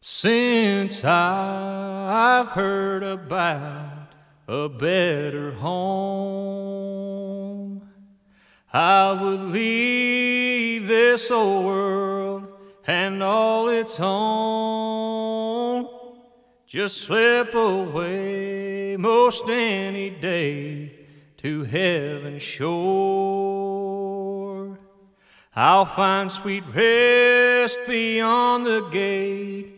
Since I've heard about a better home, I would leave this old world and all its own, just slip away most any day to heaven's shore. I'll find sweet rest beyond the gate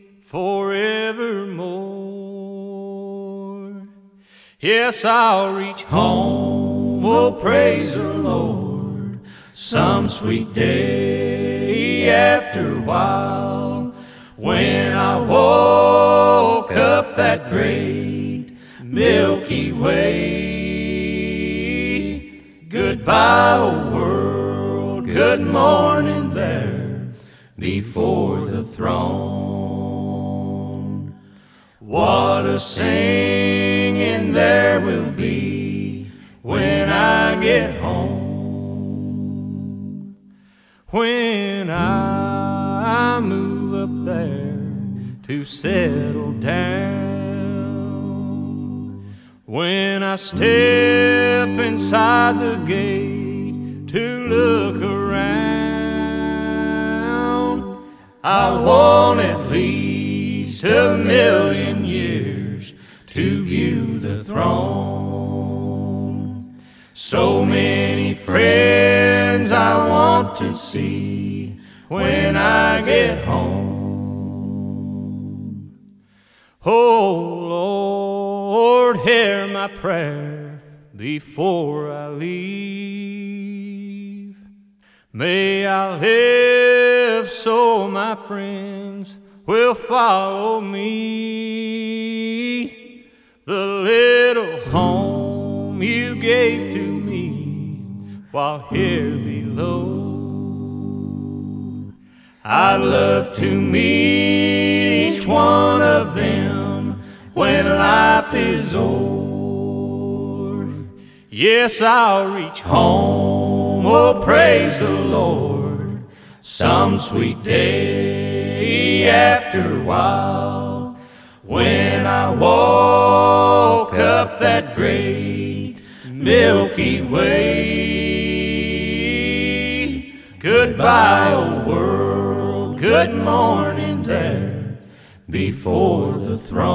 forevermore. Yes, I'll reach home, oh praise the Lord, some sweet day after a while, when I woke up that great Milky Way. Goodbye, old world, good morning there before the throne. What a singing there will be when I get home. When I move up there to settle down, when I step inside the gate to look around, I want at least a million years to view the throne. So many friends I want to see when I get home. Oh Lord, hear my prayer before I leave. May I live so my friends will follow me. The little home you gave to me while here below, I'd love to meet each one of them when life is o'er. Yes, I'll reach home, oh praise the Lord, some sweet day after a while, when I woke up that great Milky Way. Goodbye, old world, good morning there before the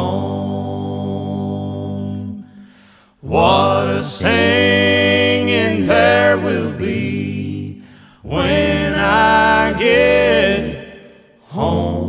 throne. What a singing there will be when I get home.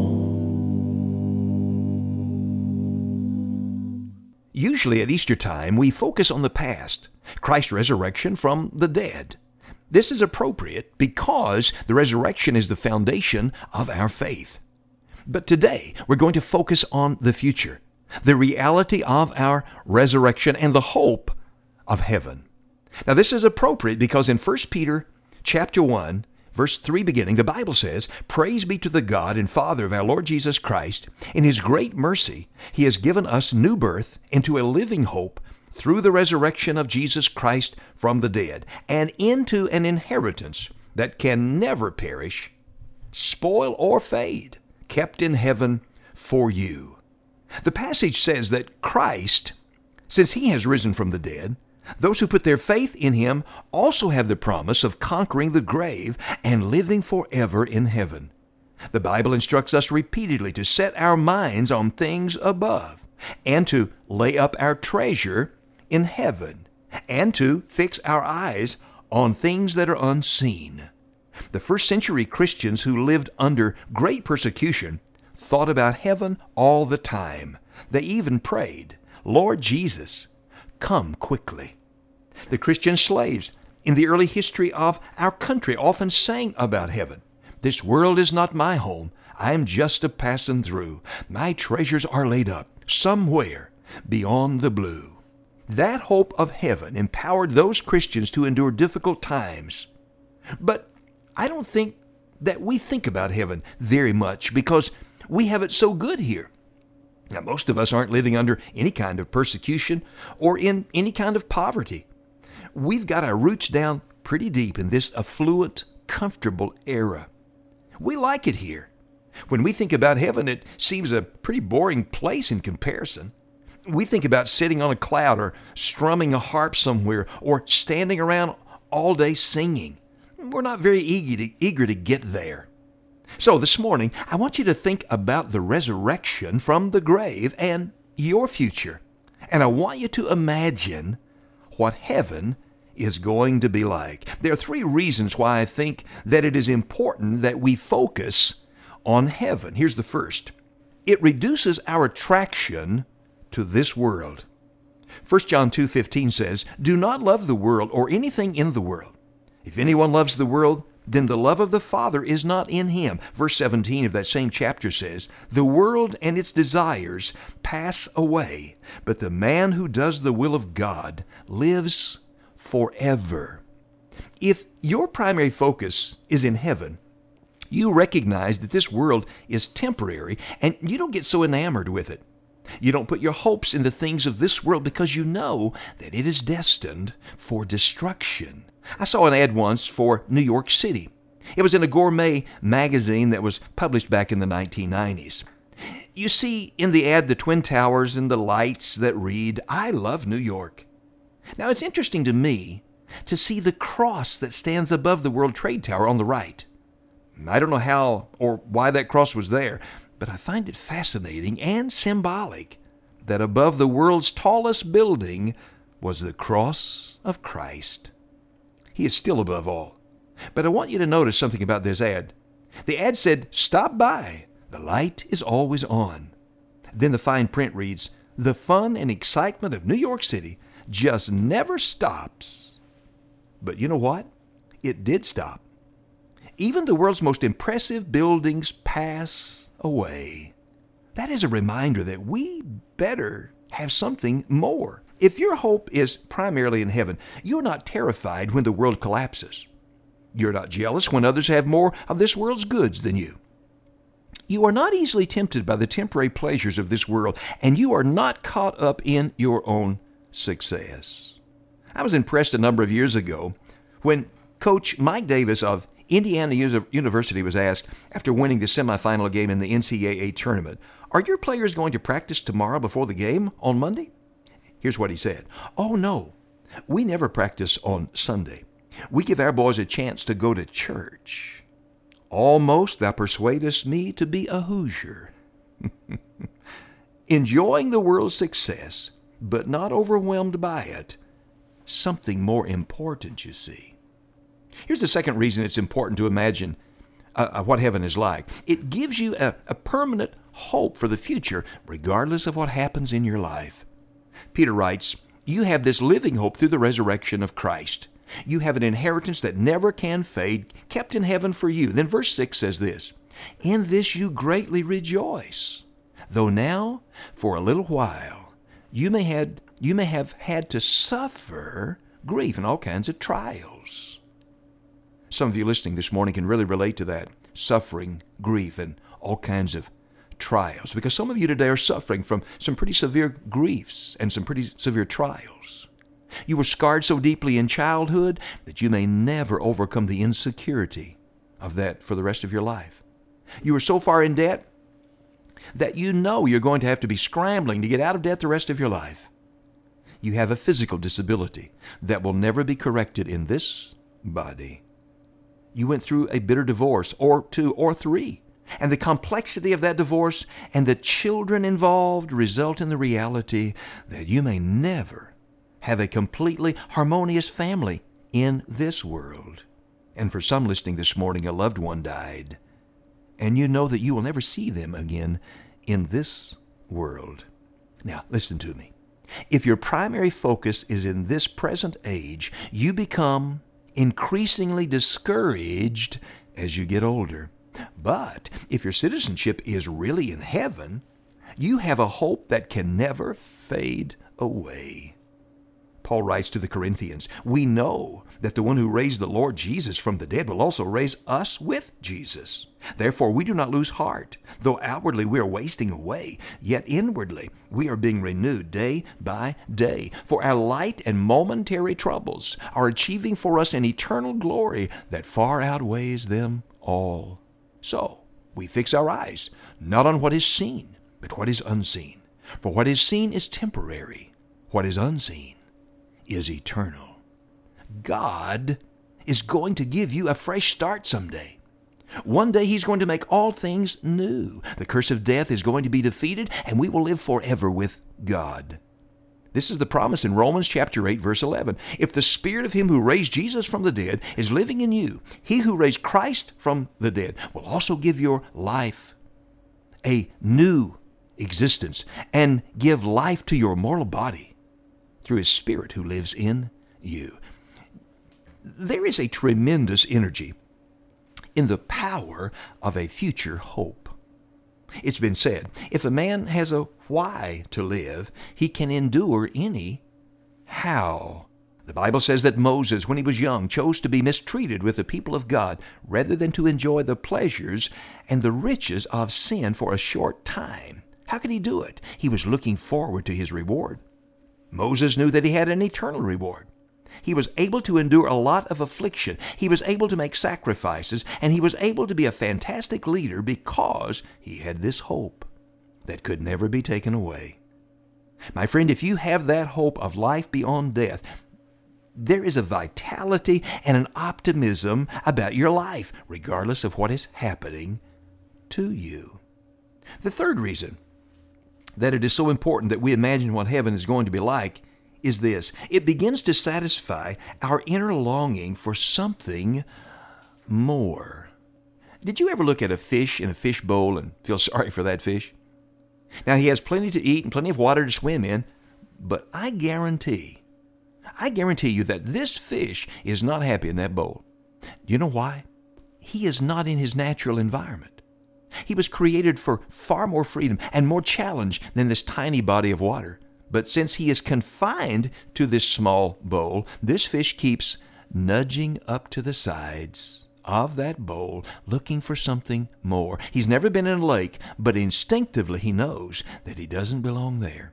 Usually at Easter time, we focus on the past, Christ's resurrection from the dead. This is appropriate because the resurrection is the foundation of our faith. But today, we're going to focus on the future, the reality of our resurrection and the hope of heaven. Now, this is appropriate because in 1 Peter chapter 1, verse 3 beginning, the Bible says, "Praise be to the God and Father of our Lord Jesus Christ. In His great mercy, He has given us new birth into a living hope through the resurrection of Jesus Christ from the dead, and into an inheritance that can never perish, spoil, or fade, kept in heaven for you." The passage says that Christ, since He has risen from the dead, those who put their faith in Him also have the promise of conquering the grave and living forever in heaven. The Bible instructs us repeatedly to set our minds on things above, and to lay up our treasure in heaven, and to fix our eyes on things that are unseen. The first century Christians who lived under great persecution thought about heaven all the time. They even prayed, "Lord Jesus, come quickly." The Christian slaves in the early history of our country often sang about heaven. "This world is not my home. I am just a passing through. My treasures are laid up somewhere beyond the blue." That hope of heaven empowered those Christians to endure difficult times. But I don't think that we think about heaven very much because we have it so good here. Now, most of us aren't living under any kind of persecution or in any kind of poverty. We've got our roots down pretty deep in this affluent, comfortable era. We like it here. When we think about heaven, it seems a pretty boring place in comparison. We think about sitting on a cloud or strumming a harp somewhere or standing around all day singing. We're not very eager to get there. So this morning, I want you to think about the resurrection from the grave and your future. And I want you to imagine what heaven is going to be like. There are 3 reasons why I think that it is important that we focus on heaven. Here's the first. It reduces our attraction to this world. 1 John 2:15 says, "Do not love the world or anything in the world. If anyone loves the world, then the love of the Father is not in him." Verse 17 of that same chapter says, "The world and its desires pass away, but the man who does the will of God lives forever." If your primary focus is in heaven, you recognize that this world is temporary and you don't get so enamored with it. You don't put your hopes in the things of this world because you know that it is destined for destruction. I saw an ad once for New York City. It was in a gourmet magazine that was published back in the 1990s. You see in the ad the Twin Towers and the lights that read, "I love New York." Now it's interesting to me to see the cross that stands above the World Trade Tower on the right. I don't know how or why that cross was there, but I find it fascinating and symbolic that above the world's tallest building was the cross of Christ. He is still above all. But I want you to notice something about this ad. The ad said, "Stop by. The light is always on." Then the fine print reads, "The fun and excitement of New York City just never stops." But you know what? It did stop. Even the world's most impressive buildings pass away. That is a reminder that we better have something more. If your hope is primarily in heaven, you're not terrified when the world collapses. You're not jealous when others have more of this world's goods than you. You are not easily tempted by the temporary pleasures of this world, and you are not caught up in your own success. I was impressed a number of years ago when Coach Mike Davis of Indiana University was asked, after winning the semifinal game in the NCAA tournament, "Are your players going to practice tomorrow before the game on Monday?" Here's what he said. "Oh, no. We never practice on Sunday. We give our boys a chance to go to church. Almost thou persuadest me to be a Hoosier." Enjoying the world's success, but not overwhelmed by it. Something more important, you see. Here's the second reason it's important to imagine what heaven is like. It gives you a permanent hope for the future, regardless of what happens in your life. Peter writes, "You have this living hope through the resurrection of Christ. You have an inheritance that never can fade, kept in heaven for you." Then verse 6 says this, "In this you greatly rejoice, though now, for a little while, you may have had to suffer grief and all kinds of trials." Some of you listening this morning can really relate to that, suffering, grief, and all kinds of trials, because some of you today are suffering from some pretty severe griefs and some pretty severe trials. You were scarred so deeply in childhood that you may never overcome the insecurity of that for the rest of your life. You were so far in debt that you know you're going to have to be scrambling to get out of debt the rest of your life. You have a physical disability that will never be corrected in this body. You went through a bitter divorce, or 2 or 3, and the complexity of that divorce and the children involved result in the reality that you may never have a completely harmonious family in this world. And for some listening this morning, a loved one died, and you know that you will never see them again in this world. Now, listen to me. If your primary focus is in this present age, you become increasingly discouraged as you get older. But if your citizenship is really in heaven, you have a hope that can never fade away. Paul writes to the Corinthians, "We know that the one who raised the Lord Jesus from the dead will also raise us with Jesus. Therefore we do not lose heart. Though outwardly we are wasting away, yet inwardly we are being renewed day by day. For our light and momentary troubles are achieving for us an eternal glory that far outweighs them all." So, We fix our eyes not on what is seen, but what is unseen. For what is seen is temporary. What is unseen is eternal. God is going to give you a fresh start someday. One day He's going to make all things new. The curse of death is going to be defeated, and we will live forever with God. This is the promise in Romans chapter 8, verse 11. If the Spirit of Him who raised Jesus from the dead is living in you, He who raised Christ from the dead will also give your life a new existence and give life to your mortal body through His Spirit who lives in you. There is a tremendous energy in the power of a future hope. It's been said, if a man has a why to live, he can endure any how. The Bible says that Moses, when he was young, chose to be mistreated with the people of God rather than to enjoy the pleasures and the riches of sin for a short time. How could he do it? He was looking forward to his reward. Moses knew that he had an eternal reward. He was able to endure a lot of affliction. He was able to make sacrifices, and he was able to be a fantastic leader because he had this hope that could never be taken away. My friend, if you have that hope of life beyond death, there is a vitality and an optimism about your life, regardless of what is happening to you. The third reason that it is so important that we imagine what heaven is going to be like is this. It begins to satisfy our inner longing for something more. Did you ever look at a fish in a fish bowl and feel sorry for that fish? Now, he has plenty to eat and plenty of water to swim in, but I guarantee you that this fish is not happy in that bowl. Do you know why? He is not in his natural environment. He was created for far more freedom and more challenge than this tiny body of water. But since he is confined to this small bowl, this fish keeps nudging up to the sides of that bowl, looking for something more. He's never been in a lake, but instinctively he knows that he doesn't belong there.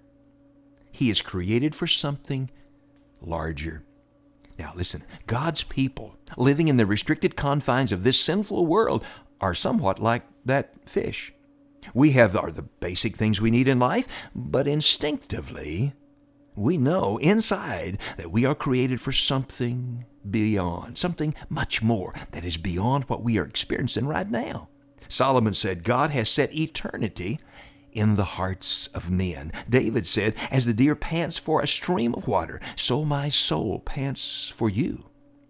He is created for something larger. Now listen, God's people living in the restricted confines of this sinful world are somewhat like that fish. We have the basic things we need in life, but instinctively, we know inside that we are created for something beyond, something much more that is beyond what we are experiencing right now. Solomon said, God has set eternity in the hearts of men. David said, as the deer pants for a stream of water, so my soul pants for you.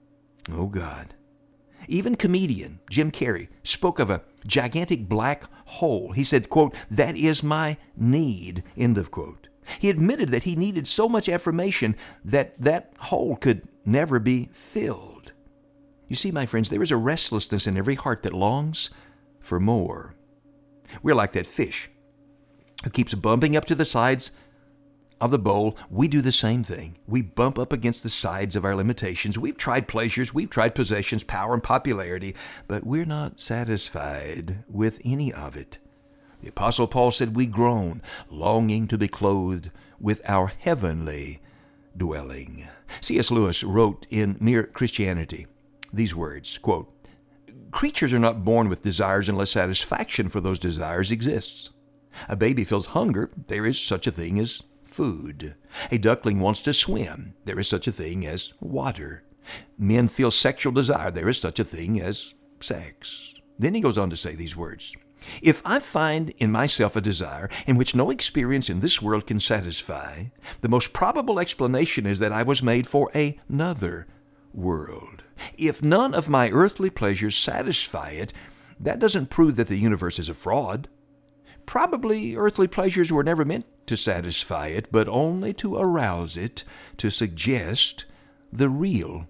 Oh God. Even comedian Jim Carrey spoke of a gigantic black hole. He said, quote, that is my need, end of quote. He admitted that he needed so much affirmation that that hole could never be filled. You see, my friends, there is a restlessness in every heart that longs for more. We're like that fish who keeps bumping up to the sides of the bowl. We do the same thing. We bump up against the sides of our limitations. We've tried pleasures, we've tried possessions, power, and popularity, but we're not satisfied with any of it. The Apostle Paul said, we groan, longing to be clothed with our heavenly dwelling. C.S. Lewis wrote in Mere Christianity these words, quote, creatures are not born with desires unless satisfaction for those desires exists. A baby feels hunger. There is such a thing as food. A duckling wants to swim. There is such a thing as water. Men feel sexual desire. There is such a thing as sex. Then he goes on to say these words. If I find in myself a desire in which no experience in this world can satisfy, the most probable explanation is that I was made for another world. If none of my earthly pleasures satisfy it, that doesn't prove that the universe is a fraud. Probably earthly pleasures were never meant to satisfy it, but only to arouse it, to suggest the real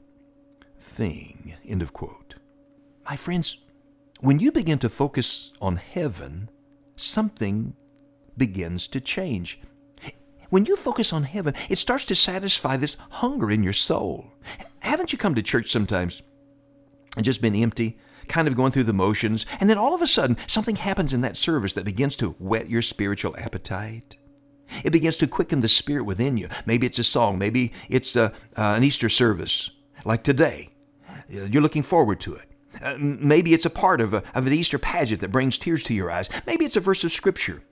thing. End of quote. My friends, when you begin to focus on heaven, something begins to change. When you focus on heaven, it starts to satisfy this hunger in your soul. Haven't you come to church sometimes and just been empty, kind of going through the motions, and then all of a sudden something happens in that service that begins to whet your spiritual appetite? It begins to quicken the spirit within you. Maybe it's a song. Maybe it's an Easter service like today. You're looking forward to it. Maybe it's a part of an Easter pageant that brings tears to your eyes. Maybe it's a verse of Scripture.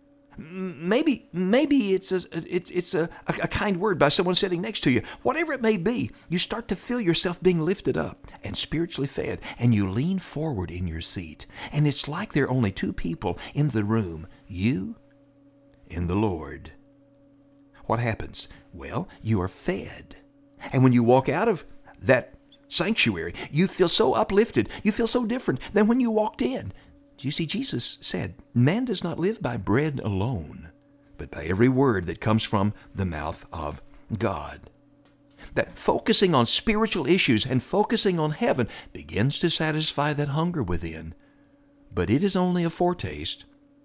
Maybe it's a kind word by someone sitting next to you. Whatever it may be, you start to feel yourself being lifted up and spiritually fed, and you lean forward in your seat. And it's like there are only two people in the room, you and the Lord. What happens? Well, you are fed. And when you walk out of that sanctuary, you feel so uplifted. You feel so different than when you walked in. You see, Jesus said, man does not live by bread alone, but by every word that comes from the mouth of God. That focusing on spiritual issues and focusing on heaven begins to satisfy that hunger within. But it is only a foretaste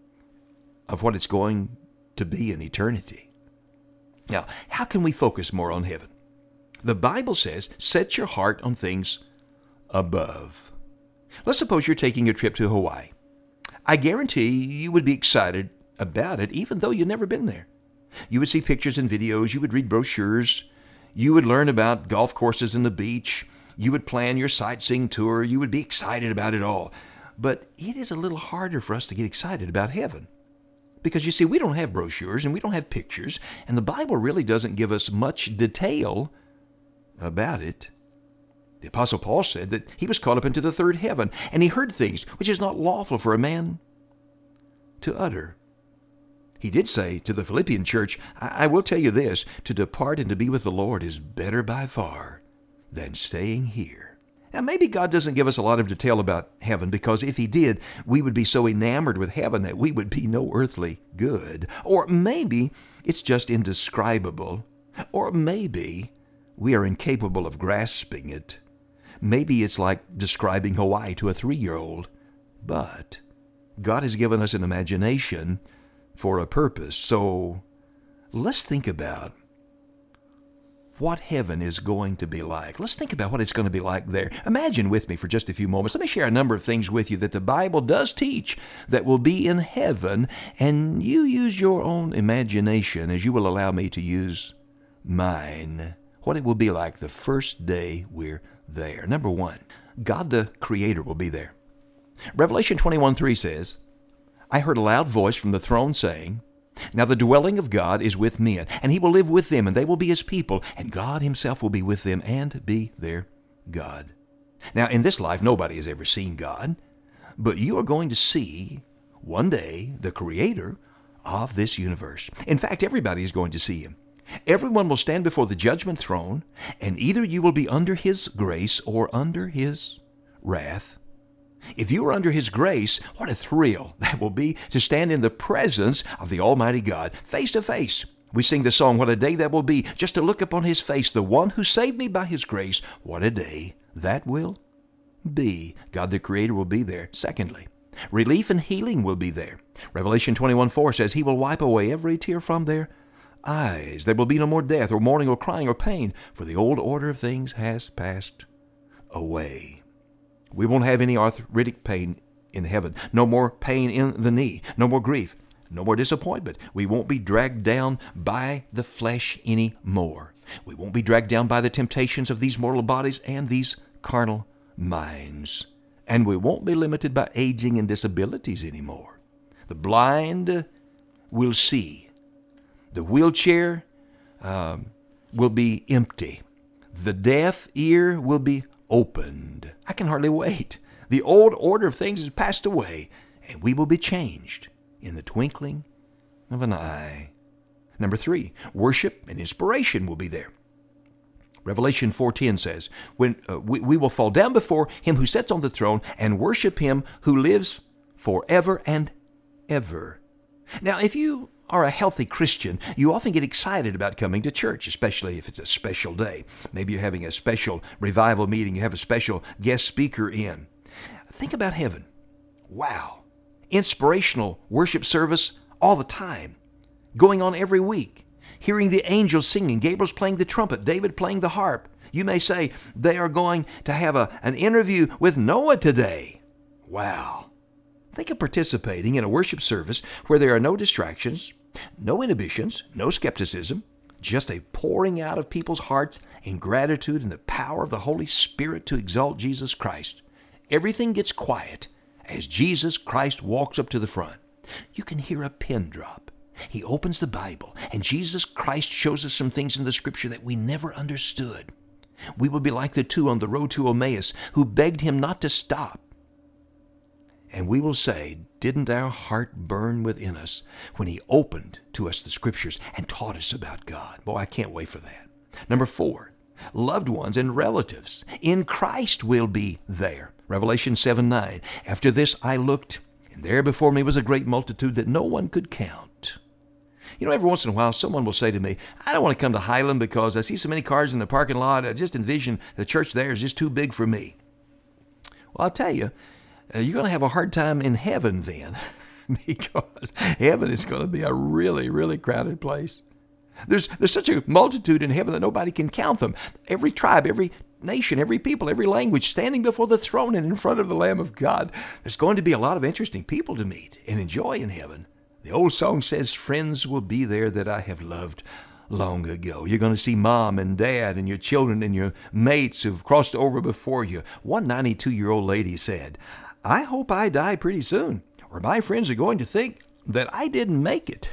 of what it's going to be in eternity. Now, how can we focus more on heaven? The Bible says, set your heart on things above. Let's suppose you're taking a trip to Hawaii. I guarantee you would be excited about it even though you've never been there. You would see pictures and videos, you would read brochures, you would learn about golf courses and the beach, you would plan your sightseeing tour, you would be excited about it all. But it is a little harder for us to get excited about heaven. Because you see, we don't have brochures and we don't have pictures, and the Bible really doesn't give us much detail about it. The Apostle Paul said that he was caught up into the third heaven, and he heard things which is not lawful for a man to utter. He did say to the Philippian church, I will tell you this, to depart and to be with the Lord is better by far than staying here. Now, maybe God doesn't give us a lot of detail about heaven, because if he did, we would be so enamored with heaven that we would be no earthly good. Or maybe it's just indescribable. Or maybe we are incapable of grasping it. Maybe it's like describing Hawaii to a 3-year-old. But God has given us an imagination for a purpose. So let's think about what heaven is going to be like. Let's think about what it's going to be like there. Imagine with me for just a few moments. Let me share a number of things with you that the Bible does teach that will be in heaven, and you use your own imagination as you will allow me to use mine. What it will be like the first day we're there. Number one, God the Creator will be there. Revelation 21:3 says, I heard a loud voice from the throne saying, now the dwelling of God is with men, and he will live with them, and they will be his people, and God himself will be with them and be their God. Now, in this life, nobody has ever seen God, but you are going to see one day the Creator of this universe. In fact, everybody is going to see him. Everyone will stand before the judgment throne, and either you will be under his grace or under his wrath. If you are under his grace, what a thrill that will be to stand in the presence of the Almighty God, face to face. We sing the song, what a day that will be, just to look upon his face, the one who saved me by his grace. What a day that will be. God the Creator will be there. Secondly, relief and healing will be there. Revelation 21:4 says he will wipe away every tear from their eyes. There will be no more death or mourning or crying or pain, for the old order of things has passed away. We won't have any arthritic pain in heaven. No more pain in the knee. No more grief. No more disappointment. We won't be dragged down by the flesh anymore. We won't be dragged down by the temptations of these mortal bodies and these carnal minds. And we won't be limited by aging and disabilities anymore. The blind will see. The wheelchair will be empty. The deaf ear will be opened. I can hardly wait. The old order of things has passed away, and we will be changed in the twinkling of an eye. Number 3, worship and inspiration will be there. Revelation 4:10 says, when we will fall down before him who sits on the throne and worship him who lives forever and ever. Now, if you are a healthy Christian, you often get excited about coming to church, especially if it's a special day. Maybe you're having a special revival meeting, you have a special guest speaker in. Think about heaven. Wow. Inspirational worship service all the time, going on every week. Hearing the angels singing, Gabriel's playing the trumpet, David playing the harp. You may say they are going to have an interview with Noah today. Wow. Think of participating in a worship service where there are no distractions, no inhibitions, no skepticism, just a pouring out of people's hearts in gratitude and the power of the Holy Spirit to exalt Jesus Christ. Everything gets quiet as Jesus Christ walks up to the front. You can hear a pin drop. He opens the Bible, and Jesus Christ shows us some things in the Scripture that we never understood. We will be like the two on the road to Emmaus who begged him not to stop. And we will say, didn't our heart burn within us when he opened to us the Scriptures and taught us about God? Boy, I can't wait for that. Number 4, loved ones and relatives in Christ will be there. Revelation 7:9. After this I looked, and there before me was a great multitude that no one could count. You know, every once in a while, someone will say to me, I don't want to come to Highland because I see so many cars in the parking lot. I just envision the church there is just too big for me. Well, I'll tell you, you're going to have a hard time in heaven then, because heaven is going to be a really, really crowded place. There's such a multitude in heaven that nobody can count them. Every tribe, every nation, every people, every language standing before the throne and in front of the Lamb of God. There's going to be a lot of interesting people to meet and enjoy in heaven. The old song says, friends will be there that I have loved long ago. You're going to see mom and dad and your children and your mates who've crossed over before you. One 92-year-old lady said, I hope I die pretty soon, or my friends are going to think that I didn't make it.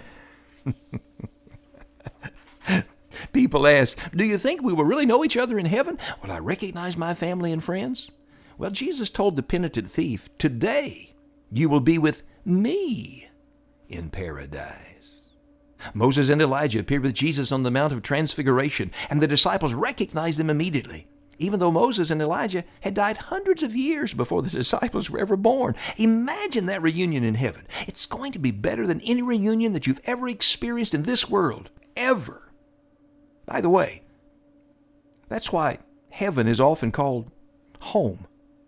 People ask, do you think we will really know each other in heaven? Will I recognize my family and friends? Well, Jesus told the penitent thief, today you will be with me in paradise. Moses and Elijah appeared with Jesus on the Mount of Transfiguration, and the disciples recognized them immediately, even though Moses and Elijah had died hundreds of years before the disciples were ever born. Imagine that reunion in heaven. It's going to be better than any reunion that you've ever experienced in this world, ever. By the way, that's why heaven is often called home.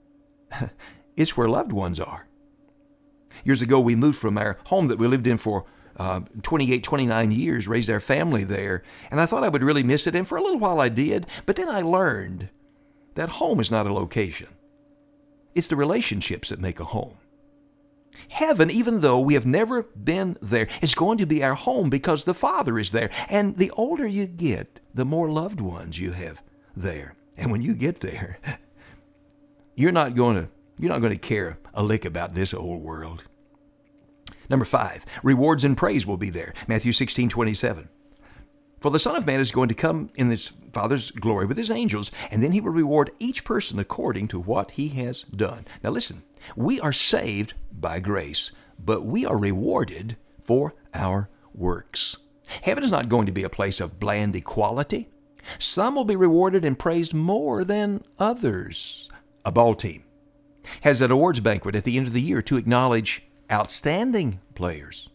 It's where loved ones are. Years ago, we moved from our home that we lived in for 28, 29 years, raised our family there, and I thought I would really miss it, and for a little while I did, but then I learned that home is not a location. It's the relationships that make a home. Heaven, even though we have never been there, is going to be our home because the Father is there. And the older you get, the more loved ones you have there. And when you get there, you're not going to care a lick about this old world. Number 5, rewards and praise will be there. Matthew 16:27. For the Son of Man is going to come in his Father's glory with his angels, and then he will reward each person according to what he has done. Now listen, we are saved by grace, but we are rewarded for our works. Heaven is not going to be a place of bland equality. Some will be rewarded and praised more than others. A ball team has an awards banquet at the end of the year to acknowledge outstanding players.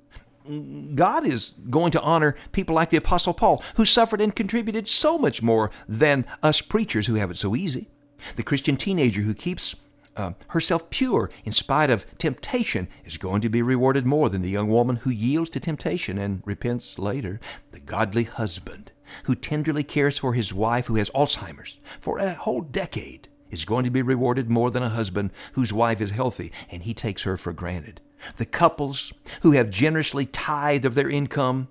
God is going to honor people like the Apostle Paul, who suffered and contributed so much more than us preachers who have it so easy. The Christian teenager who keeps herself pure in spite of temptation is going to be rewarded more than the young woman who yields to temptation and repents later. The godly husband who tenderly cares for his wife who has Alzheimer's for a whole decade is going to be rewarded more than a husband whose wife is healthy and he takes her for granted. The couples who have generously tithed of their income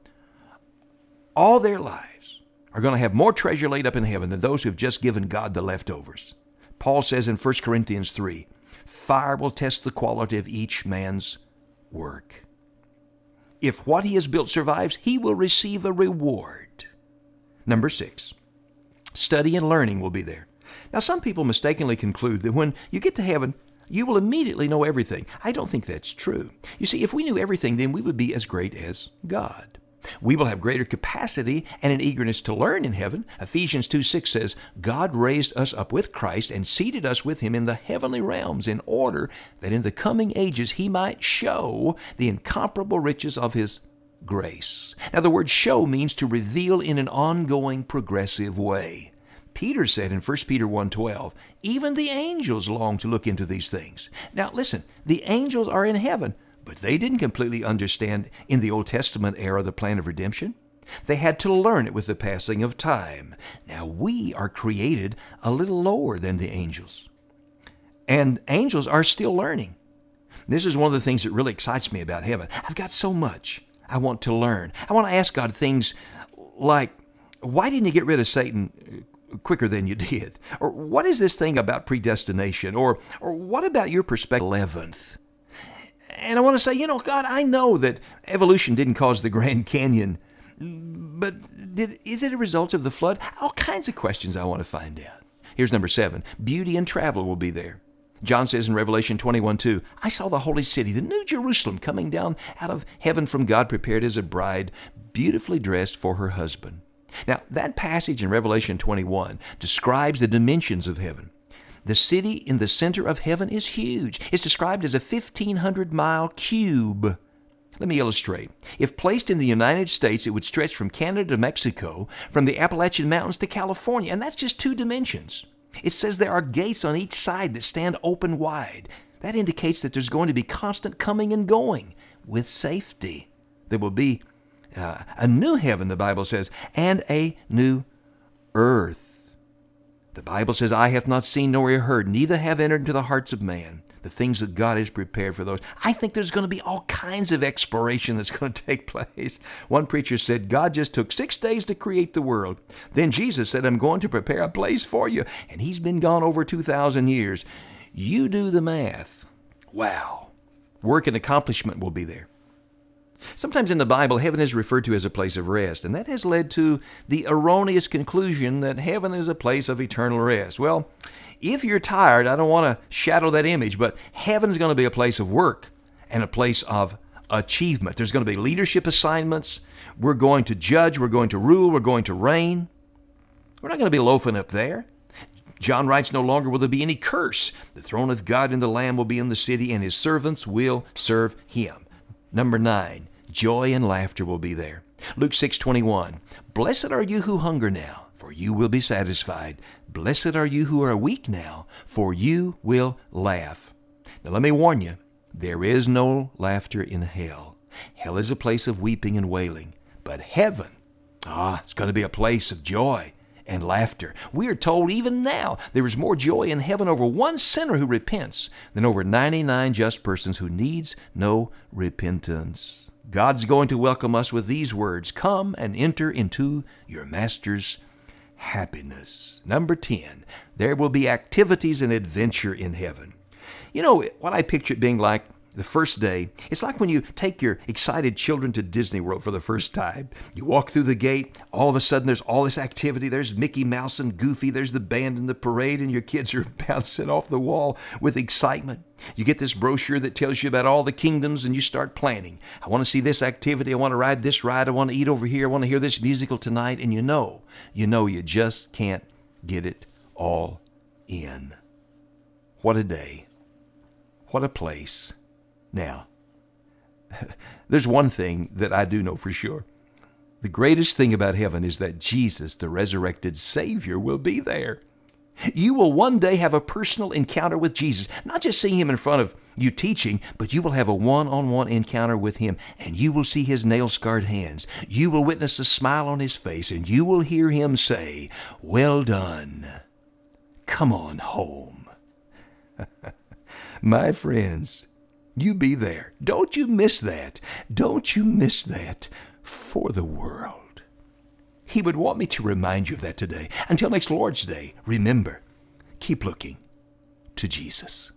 all their lives are going to have more treasure laid up in heaven than those who have just given God the leftovers. Paul says in 1 Corinthians 3, fire will test the quality of each man's work. If what he has built survives, he will receive a reward. Number 6, study and learning will be there. Now, some people mistakenly conclude that when you get to heaven, you will immediately know everything. I don't think that's true. You see, if we knew everything, then we would be as great as God. We will have greater capacity and an eagerness to learn in heaven. Ephesians 2:6 says, God raised us up with Christ and seated us with him in the heavenly realms in order that in the coming ages he might show the incomparable riches of his grace. Now, the word show means to reveal in an ongoing, progressive way. Peter said in 1 Peter 1:12, even the angels long to look into these things. Now listen, the angels are in heaven, but they didn't completely understand in the Old Testament era the plan of redemption. They had to learn it with the passing of time. Now we are created a little lower than the angels. And angels are still learning. This is one of the things that really excites me about heaven. I've got so much I want to learn. I want to ask God things like, why didn't he get rid of Satan quicker than you did? Or what is this thing about predestination? Or what about your perspective? 11th. And I want to say, God, I know that evolution didn't cause the Grand Canyon, but is it a result of the flood? All kinds of questions I want to find out. Here's number 7. Beauty and travel will be there. John says in Revelation 21:2, I saw the holy city, the new Jerusalem, coming down out of heaven from God, prepared as a bride, beautifully dressed for her husband. Now, that passage in Revelation 21 describes the dimensions of heaven. The city in the center of heaven is huge. It's described as a 1,500-mile cube. Let me illustrate. If placed in the United States, it would stretch from Canada to Mexico, from the Appalachian Mountains to California, and that's just 2 dimensions. It says there are gates on each side that stand open wide. That indicates that there's going to be constant coming and going with safety. There will be a new heaven, the Bible says, and a new earth. The Bible says, eye hath not seen nor ear heard, neither have entered into the hearts of man the things that God has prepared for those. I think there's going to be all kinds of exploration that's going to take place. One preacher said, God just took 6 days to create the world. Then Jesus said, I'm going to prepare a place for you. And he's been gone over 2,000 years. You do the math. Wow. Work and accomplishment will be there. Sometimes in the Bible, heaven is referred to as a place of rest, and that has led to the erroneous conclusion that heaven is a place of eternal rest. Well, if you're tired, I don't want to shadow that image, but heaven's going to be a place of work and a place of achievement. There's going to be leadership assignments. We're going to judge. We're going to rule. We're going to reign. We're not going to be loafing up there. John writes, no longer will there be any curse. The throne of God and the Lamb will be in the city, and his servants will serve him. Number 9, joy and laughter will be there. Luke 6:21, blessed are you who hunger now, for you will be satisfied. Blessed are you who are weak now, for you will laugh. Now let me warn you, there is no laughter in hell. Hell is a place of weeping and wailing. But heaven, it's going to be a place of joy and laughter. We are told even now there is more joy in heaven over one sinner who repents than over 99 just persons who needs no repentance. God's going to welcome us with these words, come and enter into your master's happiness. Number 10, there will be activities and adventure in heaven. You know what I picture it being like? The first day, it's like when you take your excited children to Disney World for the first time. You walk through the gate, all of a sudden there's all this activity. There's Mickey Mouse and Goofy, there's the band and the parade, and your kids are bouncing off the wall with excitement. You get this brochure that tells you about all the kingdoms, and you start planning. I want to see this activity, I want to ride this ride, I want to eat over here, I want to hear this musical tonight, and you know you just can't get it all in. What a day. What a place. Now, there's one thing that I do know for sure. The greatest thing about heaven is that Jesus, the resurrected Savior, will be there. You will one day have a personal encounter with Jesus, not just seeing him in front of you teaching, but you will have a one-on-one encounter with him, and you will see his nail-scarred hands. You will witness a smile on his face, and you will hear him say, well done. Come on home. My friends, you be there. Don't you miss that. Don't you miss that for the world. He would want me to remind you of that today. Until next Lord's Day, remember, keep looking to Jesus.